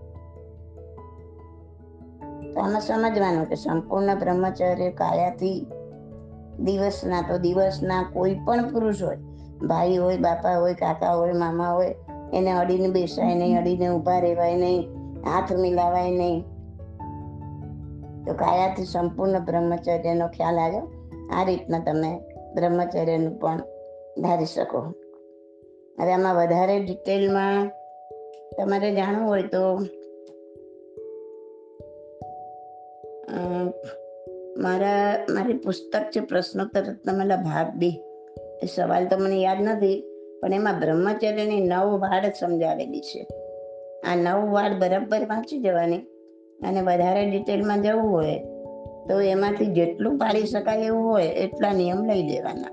તો આમાં સમજવાનું કે સંપૂર્ણ બ્રહ્મચર્ય કાયાથી દિવસના, તો દિવસના કોઈ પણ પુરુષ હોય, ભાઈ હોય, બાપા હોય, કાકા હોય, મામા હોય, એને અડીને બેસાય નહીં, અડીને ઊભા રહેવાય નહીં, હાથ મિલાવાય નહીં. તો કાયાથી સંપૂર્ણ બ્રહ્મચર્યનો ખ્યાલ આવ્યો. આ રીતના તમે બ્રહ્મચર્યનું પણ ધારી શકો. હવે આમાં વધારે ડિટેલમાં તમારે જાણવું હોય તો મારા મારી પુસ્તક છે પ્રશ્નોત્તર રત્નમાલા ભાગ બી. એ સવાલ તો મને યાદ નથી, પણ એમાં બ્રહ્મચર્યની નવ વાડ સમજાવેલી છે. આ નવ વાડ બરાબર વાંચી જવાની, અને વધારે ડિટેલમાં જવું હોય તો એમાંથી જેટલું પાડી શકાય એવું હોય એટલા નિયમ લઈ લેવાના.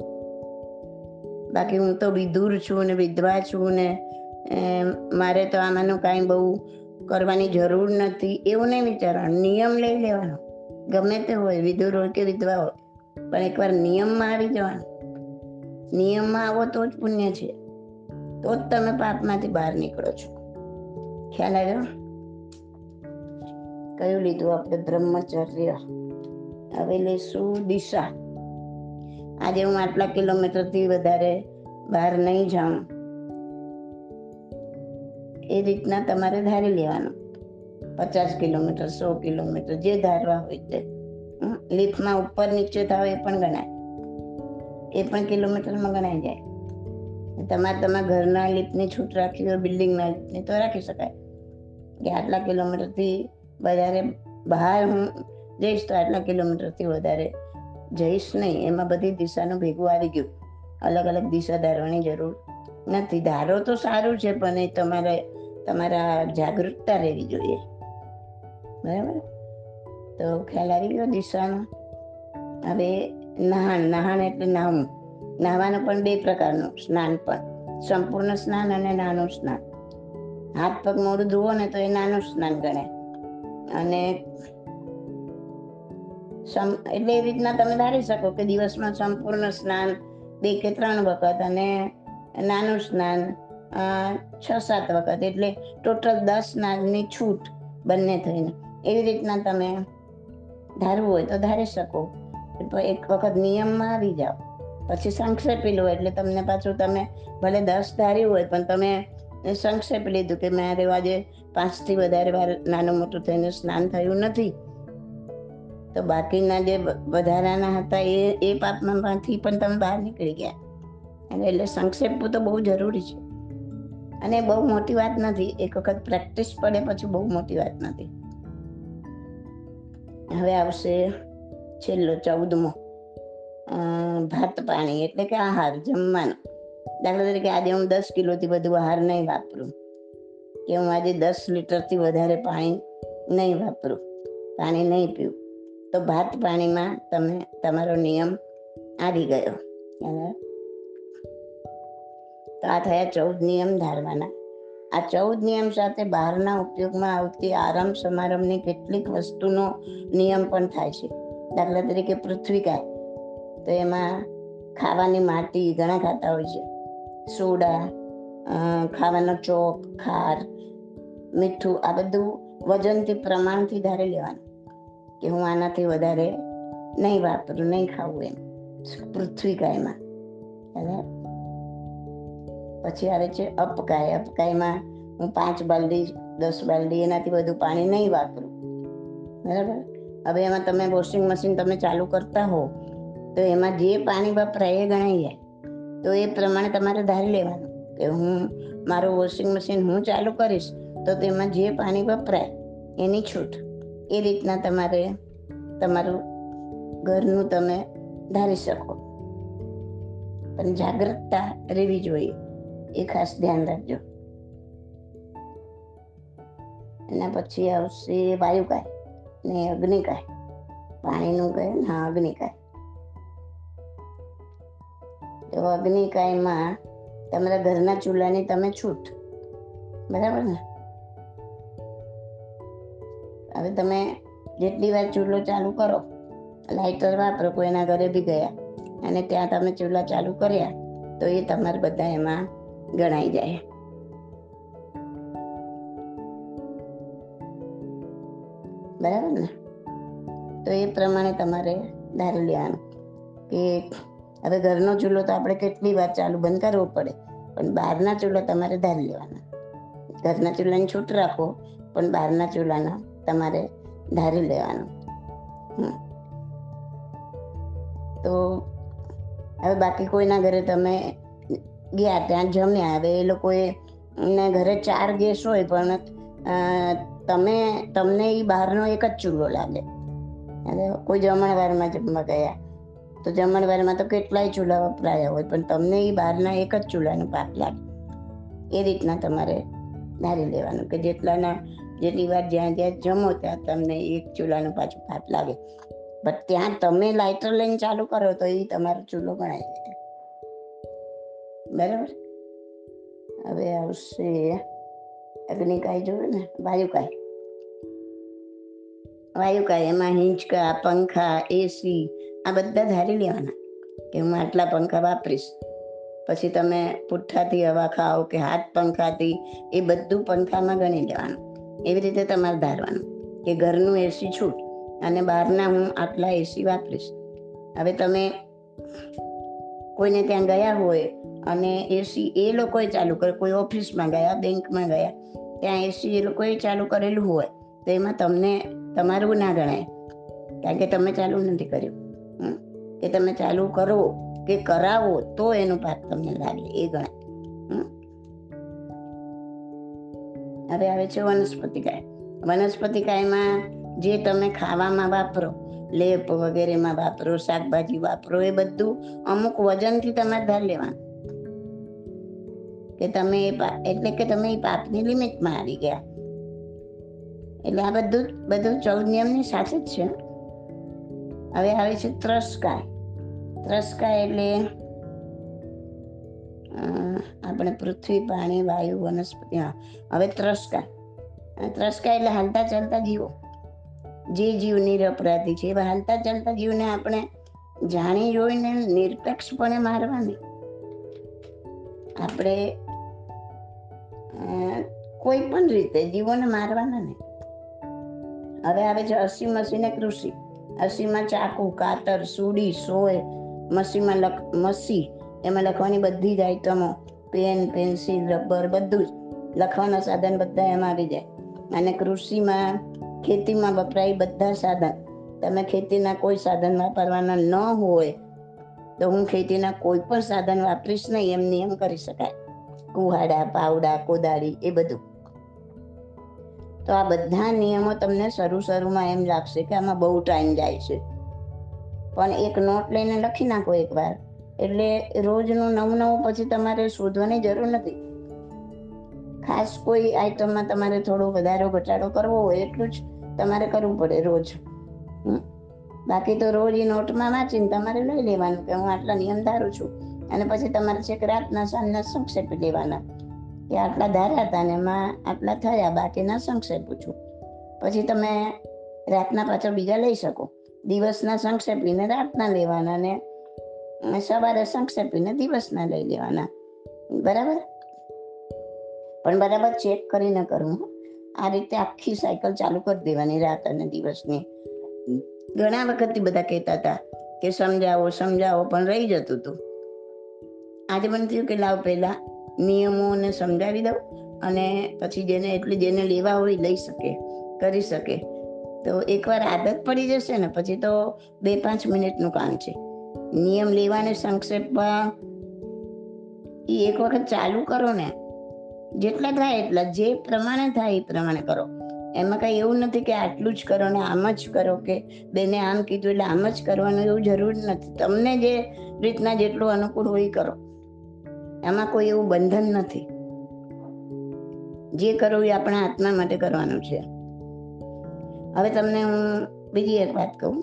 બાકી હું તો વિદુર છું ને વિધવા છું ને મારે તો આમાંનું કાંઈ બહુ કરવાની જરૂર નથી એવું નહીં વિચારવાનું. નિયમ લઈ લેવાનો, ગમે તે હોય, વિદુર હોય કે વિધવા હોય, પણ એકવાર નિયમમાં આવી જવાનું. નિયમમાં આવો તો જ પુણ્ય છે, તો જ તમે પાપમાંથી બહાર નીકળો છો. ખ્યાલ આવ્યો? કયું લીધું આપણે? બ્રહ્મચર્ય. હવે લેશું દિશા. આજે હું આટલા કિલોમીટરથી વધારે બહાર નહીં જાઉં, એ રીતના તમારે ધારી લેવાનું. પચાસ કિલોમીટર, સો કિલોમીટર, જે ધારવા હોય તે. લિફ્ટમાં ઉપર નીચે થાવ એ પણ ગણાય, એ પણ કિલોમીટરમાં ગણાઈ જાય. તમારે તમારા ઘરના લિફ્ટની છૂટ રાખી હોય, બિલ્ડિંગના લિફ્ટની, તો રાખી શકાય કે આટલા કિલોમીટરથી વધારે બહાર હું જઈશ તો આટલા કિલોમીટરથી વધારે જઈશ નહીં. એમાં બધી દિશાનું ભેગું આવી ગયું. અલગ અલગ દિશા ધારવાની જરૂર નથી. ધારો તો સારું છે, પણ એ તમારે તમારા જાગૃતતા રહેવી જોઈએ. બરાબર? તો ખ્યાલ આવી ગયો દિશાનો. હવે નહાણ. નહાણ એટલે નાહવું. નાહવાનું પણ બે પ્રકારનું, સ્નાન પણ, સંપૂર્ણ સ્નાન અને નાનું સ્નાન. હાથ પગ મોઢું ધુવો ને તો એ નાનું સ્નાન ગણાય. અને એટલે એ રીતના તમે ધારી શકો કે દિવસમાં સંપૂર્ણ સ્નાન બે કે ત્રણ વખત, અને નાનું સ્નાન છ સાત વખત, એટલે ટોટલ દસ સ્નાનની છૂટ બંને થઈને. એવી રીતના તમે ધારવું હોય તો ધારી શકો. એક વખત નિયમમાં આવી જાઓ, પછી સંક્ષેપી લો, એટલે તમને પાછું તમે ભલે દસ ધાર્યું હોય પણ તમે સંક્ષેપી લીધું કે મારે આજે પાંચથી વધારે વાર નાનું મોટું થઈને સ્નાન થયું નથી, તો બાકીના જે વધારાના હતા એ એ પાપમાંથી પણ તમે બહાર નીકળી ગયા. અને એટલે સંક્ષેપ તો બહુ જરૂરી છે, અને બહુ મોટી વાત નથી. એક વખત પ્રેક્ટિસ પડે પછી બહુ મોટી વાત નથી. હવે આવશે છેલ્લો ચૌદમો, ભાત પાણી, એટલે કે આહાર, જમવાનું. દાખલા તરીકે આજે હું દસ કિલોથી વધુ આહાર નહીં વાપરું, કે હું આજે દસ લીટરથી વધારે પાણી નહીં વાપરું, પાણી નહીં પીવું, તો ભાત પાણીમાં તમે તમારો નિયમ આવી ગયો. તો આ થયા ચૌદ નિયમ ધારવાના. આ ચૌદ નિયમ સાથે બહારના ઉપયોગમાં આવતી આરામ સમારંભની કેટલીક વસ્તુનો નિયમ પણ થાય છે. દાખલા તરીકે પૃથ્વીકાય, તો એમાં ખાવાની માટી ઘણા ખાતા હોય છે, સોડા, ખાવાનો ચોક, ખાર, મીઠું, આ બધું વજનથી, પ્રમાણથી ધારી લેવાનું કે હું આનાથી વધારે નહીં વાપરું, નહીં ખાવું, એમ પૃથ્વીકાયમાં. પછી આવે છે અપકાય. અપકાયમાં હું પાંચ બાલડી, દસ બાલડી, એનાથી વધુ પાણી નહીં વાપરું. બરાબર? હવે એમાં તમે વોશિંગ મશીન તમે ચાલુ કરતા હો તો એમાં જે પાણી વપરાય એ ગણાઈ જાય. તો એ પ્રમાણે તમારે ધારી લેવાનું કે હું મારું વોશિંગ મશીન હું ચાલુ કરીશ તો તેમાં જે પાણી વપરાય એની છૂટ. એ રીતના તમારે તમારું ઘરનું તમે ધારી શકો, પણ જાગૃતતા રહેવી જોઈએ, એ ખાસ ધ્યાન રાખજો. એના પછી આવશે વાયુકાય ને અગ્નિકાય. પાણીનું કહે ને, હા, અગ્નિકાય. તો અગ્નિકાયમાં તમારા ઘરના ચૂલાની તમે છૂટ, બરાબર ને? હવે તમે જેટલી વાર ચૂલો ચાલુ કરો, લાઇટર વાપરો, કોઈના ઘરે બી ગયા અને ત્યાં તમે ચૂલા ચાલુ કર્યા તો એ તમારે બધા એમાં ગણાઈ જાય. બરાબર ને? તો એ પ્રમાણે તમારે ધારી લેવાનું કે હવે ઘરનો ચૂલો તો આપણે કેટલી વાર ચાલુ બંધ કરવો પડે, પણ બહારના ચૂલા તમારે ધારી લેવાના. ઘરના ચૂલાની છૂટ રાખો, પણ બહારના ચૂલાના તમારે ધારી લેવાનું. તો હવે બાકી કોઈના ઘરે તમે ગયા, ત્યાં જમ્યા, હવે એ લોકોએ ઘરે ચાર ગેસ હોય પણ તમે તમને એ બહારનો એક જ ચૂલો લાગે. અને કોઈ જમણવારમાં જમવા ગયા તો જમણવારમાં તો કેટલાય ચૂલા વપરાયા હોય, પણ તમને એ બહારના એક જ ચૂલાનું પાપ લાગે. એ રીતના તમારે ધારી લેવાનું કે જેટલાના જેટલી વાર જ્યાં જ્યાં જમો ત્યાં તમને એક ચૂલાનું પાછું પાપ લાગે. બટ ત્યાં તમે લાઇટર લઈને ચાલુ કરો તો એ તમારો ચૂલો ગણાય જાય. બરાબર? હવે આવશે અગ્નિકાય, જોયું ને? વાયુકાય. વાયુકાય એમાં હિંચકા, પંખા, એસી આ બધા ધારી લેવાના કે હું આટલા પંખા વાપરીશ. પછી તમે પુઠ્ઠાથી હવા ખાઓ કે હાથ પંખાથી, એ બધું પંખામાં ગણી લેવાનું. એવી રીતે તમારે ધારવાનું કે ઘરનું એસી છૂટ અને બહારના હું આટલા એસી વાપરીશ. હવે તમે કોઈને ત્યાં ગયા હોય અને એસી એ લોકોએ ચાલુ કરે, કોઈ ઓફિસમાં ગયા, બેંકમાં ગયા, ત્યાં એસી એ લોકોએ ચાલુ કરેલું હોય તો એમાં તમને તમારું ના ગણાય, કારણ કે તમે ચાલુ નથી કર્યું. કે તમે ચાલુ કરો કે કરાવો તો એનું પાપ તમને લાગે, એ ગણાય. હવે આવે છે વનસ્પતિકાય. વનસ્પતિકાયમાં જે તમે ખાવામાં વાપરો, લેપ વગેરેમાં વાપરો, શાકભાજી વાપરો, એ બધું અમુક વજનથી તમારે ધાર લેવાનું કે તમે એટલે કે તમે એ પાપની લિમિટમાં આવી ગયા. એટલે આ બધું બધું ચૌદ નિયમની સાથે જ છે. હવે આવે છે ત્રસકાય. ત્રસકાય એટલે આપણે પૃથ્વી, પાણી, વાયુ, વનસ્પતિ. હા, હવે ત્રસકાય. ત્રસકાય એટલે હાલતા ચાલતા જીવો. જે જીવ નિરપરાધી છે એવા હાલતા ચાલતા જીવને આપણે જાણી જોઈને નિરપેક્ષપણે મારવાની. આપણે કોઈ પણ રીતે જીવોને મારવાના નહીં. હવે આવે છે અસી, મસી ને કૃષિ. અસીમાં ચાકુ, કાતર, સુડી, સોય, મસીમાં લખ મસી એમાં લખવાની બધી જ આઈટમો, પેન, પેન્સિલ, રબર, બધું જ લખવાના સાધન બધા એમાં આવી જાય. અને કૃષિમાં ખેતીમાં વપરાય બધા સાધન. તમે ખેતીના કોઈ સાધન વાપરવાના ન હોય તો હું ખેતીના કોઈ પણ સાધન વાપરીશ નહીં એમ નિયમ કરી શકાય. કુહાડા, પાવડા, કોદાળી એ બધું. તો આ બધા નિયમો તમને શરૂ શરૂમાં એમ લાગશે કે આમાં બહુ ટાઈમ જાય છે, પણ એક નોટ લઈને લખી નાખો એકવાર, એટલે રોજનું નવું નવું પછી તમારે શોધવાની જરૂર નથી. ખાસ કોઈ આઈટમમાં તમારે થોડો વધારો ઘટાડો કરવો હોય એટલું જ તમારે કરવું પડે રોજ. બાકી તો રોજ એ નોટમાં વાંચીને તમારે લઈ લેવાનું કે હું આટલા નિયમ ધારું છું, અને પછી તમારે છેક રાતના સાંજના સંક્ષેપી લેવાના કે આટલા ધાર્યા હતા ને એમાં આટલા થયા, બાકીના સંક્ષેપું છું. પછી તમે રાતના પાછળ બીજા લઈ શકો. દિવસના સંક્ષેપીને રાતના લેવાના ને સવારે સંક્ષેપીને દિવસના લઈ લેવાના. બરાબર? પણ બરાબર ચેક કરીને કરવું. આ રીતે આખી સાયકલ ચાલુ કરી દેવાની, રાત અને દિવસની. ઘણા વખતથી બધા કહેતા હતા કે સમજાવો સમજાવો, પણ રહી જતું હતું. આજે મને થયું કે લાવ પહેલા નિયમોને સમજાવી દઉં અને પછી જેને એટલે જેને લેવા હોય લઈ શકે, કરી શકે. તો એકવાર આદત પડી જશે ને પછી તો બે પાંચ મિનિટનું કામ છે. નિયમ લેવાને સંક્ષેપમાં એ એક વખત ચાલુ કરો ને, જેટલા થાય એટલા, જે પ્રમાણે થાય એ પ્રમાણે કરો. એમાં કઈ એવું નથી કે આટલું જ કરો ને આમ જ કરો, કે બેને આમ કીધું એટલે આમ જ કરવાનું એવું જરૂર નથી. તમને જે રીતના જેટલું અનુકૂળ હોય એ કરો. એમાં કોઈ એવું બંધન નથી. જે કરવું એ આપણા આત્મા માટે કરવાનું છે. હવે તમને હું બીજી એક વાત કહું.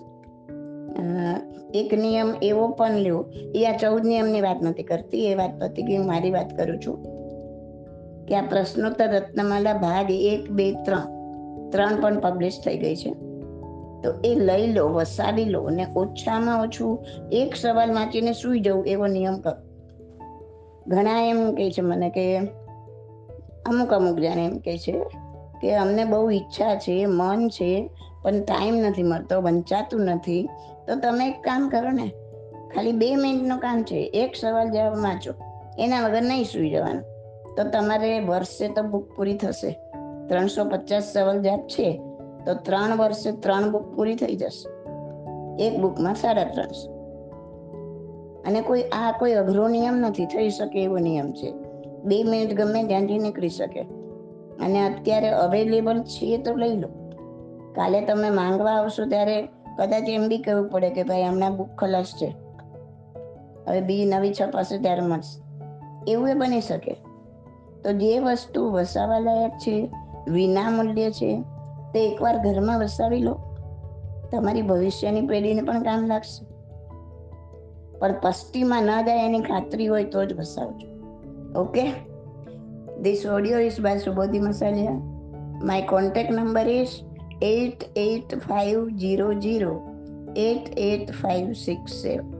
એક નિયમ એવો પણ લ્યો, એ આ ચૌદ નિયમની વાત નથી કરતી, એ વાત પતી ગઈ, મારી વાત કરું છું કે આ પ્રશ્નોત્તર રત્નમાલા ભાગ એક બે ત્રણ ત્રણ પણ પબ્લિશ થઈ ગઈ છે. તો એ લઈ લો, વસાવી લો અને ઓછામાં ઓછું એક સવાલ વાંચીને સૂઈ જવું એવો નિયમ કરો. ઘણા એમ કહે છે મને કે અમુક અમુક જાણે એમ કહે છે કે અમને બહુ ઈચ્છા છે, મન છે, પણ ટાઈમ નથી મળતો, વંચાતું નથી. તો તમે એક કામ કરો ને, ખાલી બે મિનિટનું કામ છે, એક સવાલ જવાબ વાંચો, એના વગર નહીં સૂઈ જવાનું. તો તમારે વર્ષે તો બુક પૂરી થશે. ત્રણસો પચાસ સવાલ જવાબ છે તો ત્રણ વર્ષે ત્રણ બુક પૂરી થઈ જશે. એક બુકમાં સાડા ત્રણસો. અને કોઈ આ કોઈ અઘરો નિયમ નથી, થઈ શકે એવો નિયમ છે. બે મિનિટ ગમે ત્યાંથી નીકળી શકે. અને અત્યારે અવેલેબલ છે તો લઈ લો. કાલે તમે માંગવા આવશો ત્યારે કદાચ એમ બી કહેવું પડે કે ભાઈ હમણાં બુક ખલાસ છે, હવે બી નવી છપાશે ત્યારે મળશે, એવું એ બની શકે. તો જે વસ્તુ વસાવા લાયક છે, વિના મૂલ્ય છે, તે એકવાર ઘરમાં વસાવી લો. તમારી ભવિષ્યની પેઢીને પણ કામ લાગશે. પણ પસ્તીમાં ન જાય એની ખાતરી હોય તો જ વસાવજો. Okay, this audio is by Subodhi Masaliya. My contact number is eight eight five zero zero eight eight five six seven.